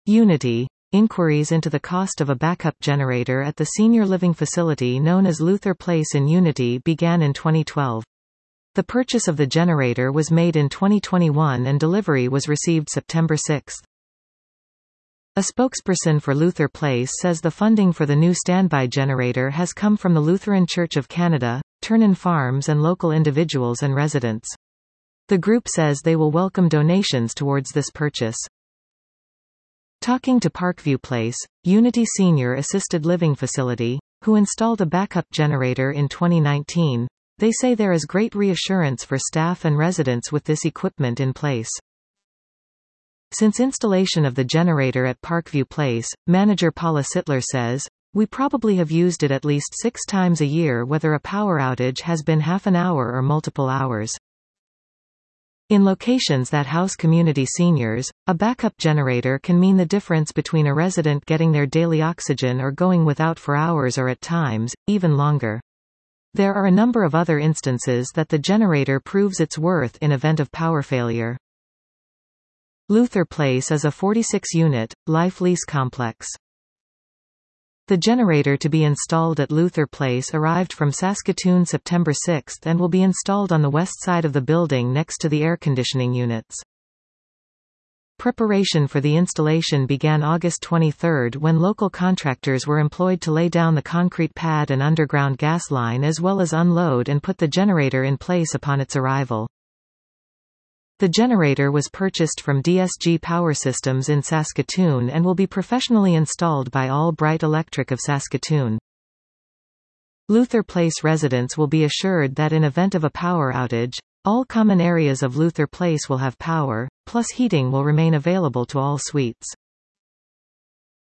Unity. Inquiries into the cost of a backup generator at the senior living facility known as Luther Place in Unity began in 2012. The purchase of the generator was made in 2021 and delivery was received September 6. A spokesperson for Luther Place says the funding for the new standby generator has come from the Lutheran Church of Canada, Ternan Farms and local individuals and residents. The group says they will welcome donations towards this purchase. Talking to Parkview Place, Unity Senior Assisted Living Facility, who installed a backup generator in 2019, they say there is great reassurance for staff and residents with this equipment in place. Since installation of the generator at Parkview Place, manager Paula Sittler says, "We probably have used it at least 6 times a year whether a power outage has been half an hour or multiple hours." In locations that house community seniors, a backup generator can mean the difference between a resident getting their daily oxygen or going without for hours or at times, even longer. There are a number of other instances that the generator proves its worth in event of power failure. Luther Place is a 46-unit, life lease complex. The generator to be installed at Luther Place arrived from Saskatoon September 6 and will be installed on the west side of the building next to the air conditioning units. Preparation for the installation began August 23 when local contractors were employed to lay down the concrete pad and underground gas line as well as unload and put the generator in place upon its arrival. The generator was purchased from DSG Power Systems in Saskatoon and will be professionally installed by All-Bright Electric of Saskatoon. Luther Place residents will be assured that in event of a power outage, all common areas of Luther Place will have power, plus heating will remain available to all suites.